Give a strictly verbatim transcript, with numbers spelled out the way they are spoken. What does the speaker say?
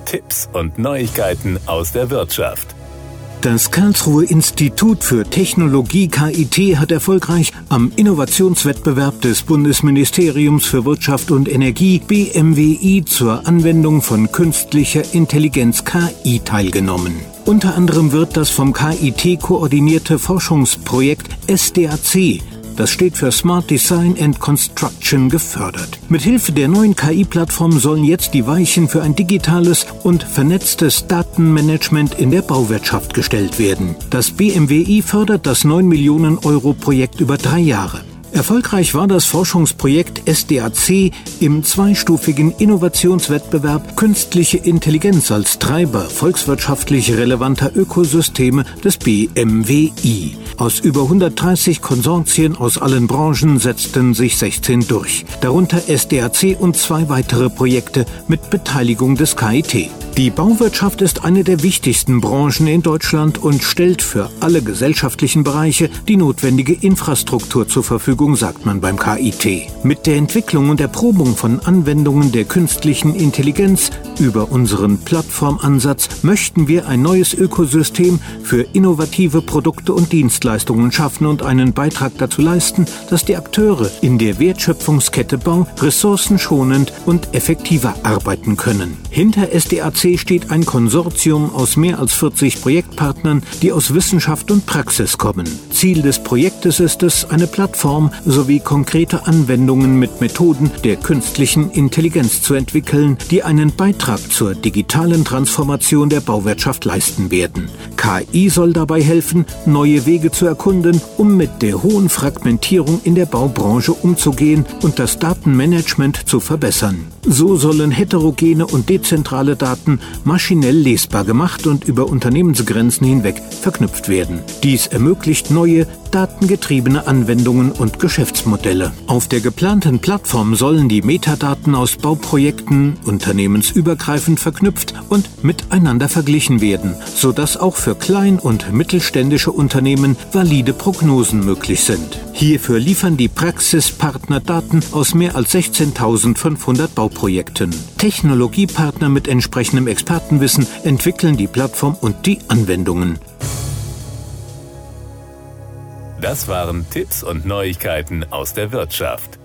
Tipps und Neuigkeiten aus der Wirtschaft. Das Karlsruher Institut für Technologie K I T hat erfolgreich am Innovationswettbewerb des Bundesministeriums für Wirtschaft und Energie B M W I zur Anwendung von künstlicher Intelligenz K I teilgenommen. Unter anderem wird das vom K I T koordinierte Forschungsprojekt S D A C, das steht für Smart Design and Construction, gefördert. Mithilfe der neuen K I-Plattform sollen jetzt die Weichen für ein digitales und vernetztes Datenmanagement in der Bauwirtschaft gestellt werden. Das B M W I fördert das neun Millionen Euro Projekt über drei Jahre. Erfolgreich war das Forschungsprojekt S D A C im zweistufigen Innovationswettbewerb Künstliche Intelligenz als Treiber volkswirtschaftlich relevanter Ökosysteme des B M W I. Aus über hundertdreißig Konsortien aus allen Branchen setzten sich sechzehn durch, darunter S D A C und zwei weitere Projekte mit Beteiligung des K I T. Die Bauwirtschaft ist eine der wichtigsten Branchen in Deutschland und stellt für alle gesellschaftlichen Bereiche die notwendige Infrastruktur zur Verfügung, sagt man beim K I T. Mit der Entwicklung und Erprobung von Anwendungen der künstlichen Intelligenz über unseren Plattformansatz möchten wir ein neues Ökosystem für innovative Produkte und Dienstleistungen schaffen und einen Beitrag dazu leisten, dass die Akteure in der Wertschöpfungskette Bau ressourcenschonend und effektiver arbeiten können. Hinter S D A C steht ein Konsortium aus mehr als vierzig Projektpartnern, die aus Wissenschaft und Praxis kommen. Ziel des Projektes ist es, eine Plattform sowie konkrete Anwendungen mit Methoden der künstlichen Intelligenz zu entwickeln, die einen Beitrag zur digitalen Transformation der Bauwirtschaft leisten werden. K I soll dabei helfen, neue Wege zu erkunden, um mit der hohen Fragmentierung in der Baubranche umzugehen und das Datenmanagement zu verbessern. So sollen heterogene und dezentrale Daten maschinell lesbar gemacht und über Unternehmensgrenzen hinweg verknüpft werden. Dies ermöglicht neue, datengetriebene Anwendungen und Geschäftsmodelle. Auf der geplanten Plattform sollen die Metadaten aus Bauprojekten unternehmensübergreifend verknüpft und miteinander verglichen werden, sodass auch für klein- und mittelständische Unternehmen valide Prognosen möglich sind. Hierfür liefern die Praxispartner Daten aus mehr als sechzehntausendfünfhundert Bauprojekten. Technologiepartner mit entsprechendem Expertenwissen entwickeln die Plattform und die Anwendungen. Das waren Tipps und Neuigkeiten aus der Wirtschaft.